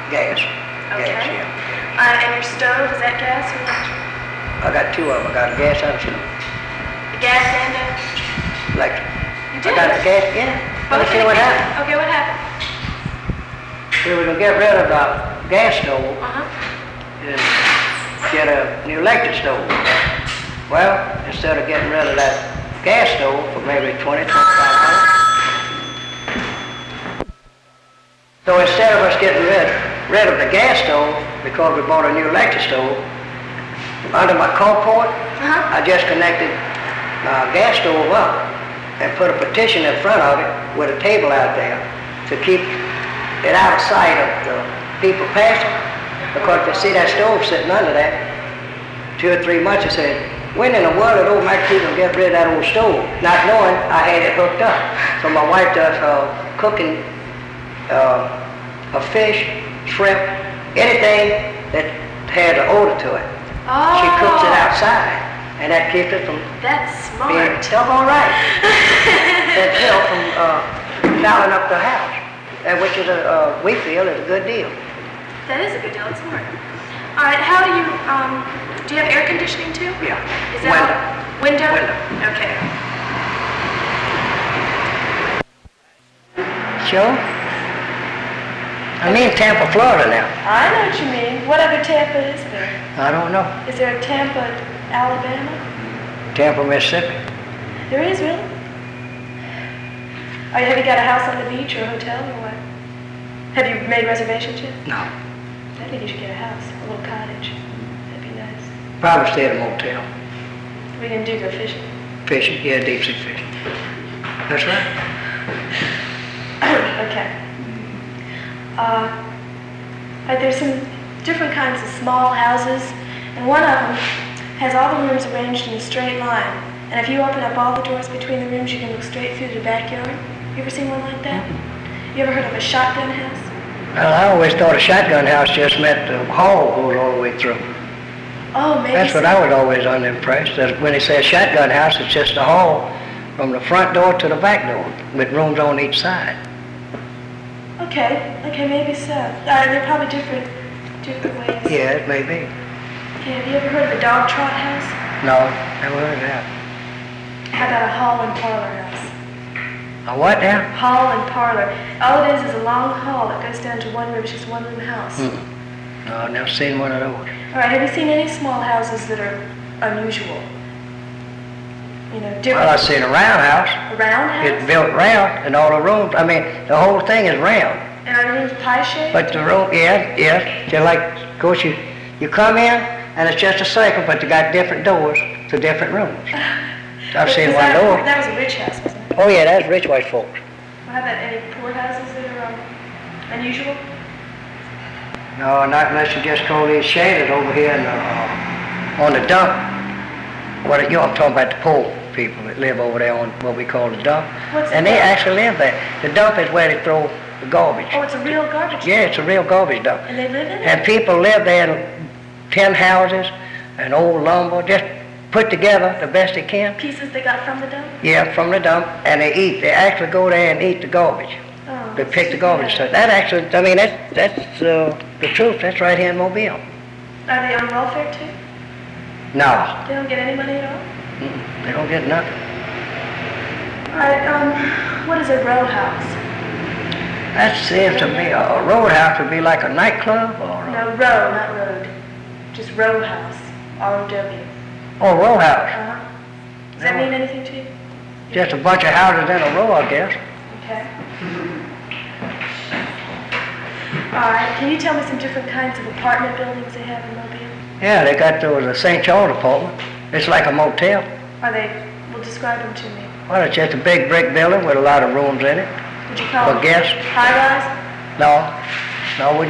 Gas. Okay. Gas, yeah. And your stove, is that gas or electric? I got two of them. I got a gas and a stove. The gas and a... Electric. You I did? got the gas, yeah. Let me tell you what happened. Okay, what happened? We were gonna get rid of the gas stove Uh-huh. and get a new electric stove. Well, instead of getting rid of that gas stove for maybe $20, $25. So instead of us getting rid of the gas stove because we bought a new electric stove, under my carport, I just connected gas stove up and put a partition in front of it with a table out there to keep it out of sight of the people passing. Because if they see that stove sitting under that, 2 or 3 months, they said, when in the world did old Mac people get rid of that old stove? Not knowing I had it hooked up. So my wife does cooking of fish, shrimp, anything that had an odor to it. Oh. She cooks it outside, and that keeps it from That's being smart. all right. That help from fouling up the house, and which is we feel is a good deal. That is a good deal. It's smart. All right. How do you have air conditioning too? Yeah. Is that window? Window. Okay. Sure. I'm in Tampa, Florida now. I know what you mean. What other Tampa is there? I don't know. Is there a Tampa, Alabama? Tampa, Mississippi. There is, really? Have you got a house on the beach or a hotel or what? Have you made reservations yet? No. I think you should get a house, a little cottage. That'd be nice. Probably stay at a motel. We can do go fishing. Fishing, yeah, deep sea fishing. That's right. Okay. There's some different kinds of small houses, and one of them has all the rooms arranged in a straight line. And if you open up all the doors between the rooms, you can look straight through the backyard. You ever seen one like that? You ever heard of a shotgun house? Well, I always thought a shotgun house just meant the hall goes all the way through. Oh, maybe That's what so. I was always unimpressed. That when they say a shotgun house, it's just a hall from the front door to the back door with rooms on each side. Okay, maybe so. They're probably different ways. Yeah, it may be. Okay, have you ever heard of a dog trot house? No, never heard of that. How about a hall and parlor house? A what now? Hall and parlor. All it is a long hall that goes down to one room. It's just one room house. No, I've never seen one of those. All right, have you seen any small houses that are unusual? You know, different. Well, I've seen a roundhouse. A round house? It's built round, and all the rooms, the whole thing is round. And are the rooms pie-shaped? But the room, yes, they're like, of course, you come in, and it's just a circle, but they got different doors to different rooms. I've seen one door. That was a rich house, wasn't it? Oh yeah, that's rich white folks. Well, how about any poor houses that are unusual? No, not unless you just call these shaded over here on the dump. I'm talking about the poor people that live over there on what we call the dump. What's And the they dump? actually live there. The dump is where they throw the garbage. Oh, it's a real garbage Yeah, dump. it's a real garbage dump. And they live in it? And people live there in tin houses and old lumber, just put together the best they can. Pieces they got from the dump? Yeah, from the dump, and they eat. They actually go there and eat the garbage. Oh, They pick the too garbage. So bad. that actually, that's the truth. That's right here in Mobile. Are they on welfare too? No, They don't get any money at all? they don't get nothing. All right, what is a row house? That seems to me, a roadhouse would be like a nightclub or No, row, not road. Just row house. R-O-W. a row house. Uh-huh. Does that No. mean anything to you? Just a bunch of houses in a row, I guess. Okay. All right, can you tell me some different kinds of apartment buildings they have in Mobile? Yeah, they got the St. Charles apartment. It's like a motel. Well, describe them to me. Well, it's just a big brick building with a lot of rooms in it. Would you call For them guests. high-rise? No, we